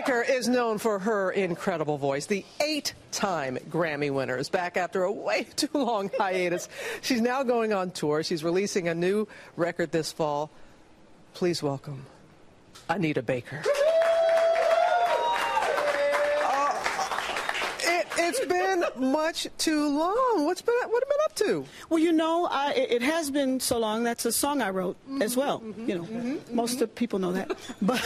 Baker is known for her incredible voice. The 8-time Grammy winner is back after a way too long hiatus. She's now going on tour. She's releasing a new record this fall. Please welcome Anita Baker. It's been much too long. What have you been up to? Well, you know, it has been so long. That's a song I wrote as well. Most of people know that. But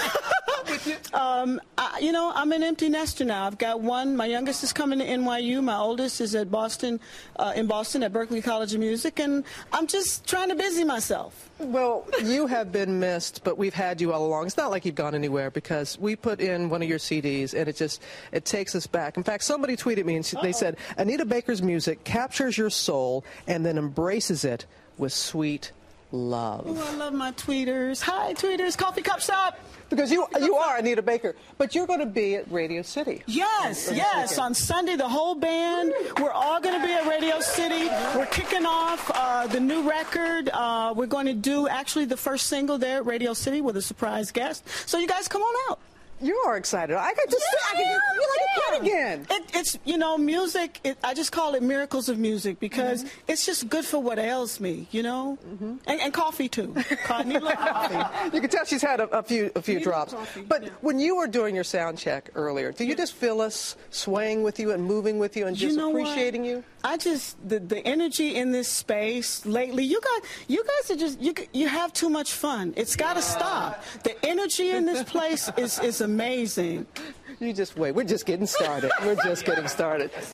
you know, I'm an empty nester now. I've got one. My youngest is coming to NYU. My oldest is at Boston, in Boston at Berklee College of Music, and I'm just trying to busy myself. Well, you have been missed, but we've had you all along. It's not like you've gone anywhere because we put in one of your CDs, and it takes us back. In fact, somebody tweeted me, and they said, Anita Baker's music captures your soul and then embraces it with sweet love. Oh, I love my tweeters. Hi, tweeters. Coffee Cup Shop. Because you are Anita Baker, but you're going to be at Radio City. Yes, yes. On Sunday, the whole band, we're all going to be at Radio City. We're kicking off the new record. We're going to do actually the first single there at Radio City with a surprise guest. So you guys come on out. You are excited. I got to see. You're like a kid again. It's, you know, music, I just call it miracles of music because it's just good for what ails me, you know? And coffee, too. I need a little coffee. You can tell she's had a few drops. Coffee, but when you were doing your sound check earlier, do you just feel us swaying with you and moving with you and just appreciating you? I just, the energy in this space lately, you guys are just, you have too much fun. It's got to stop. The energy in this place is amazing. You just wait. We're just getting started. We're just getting started.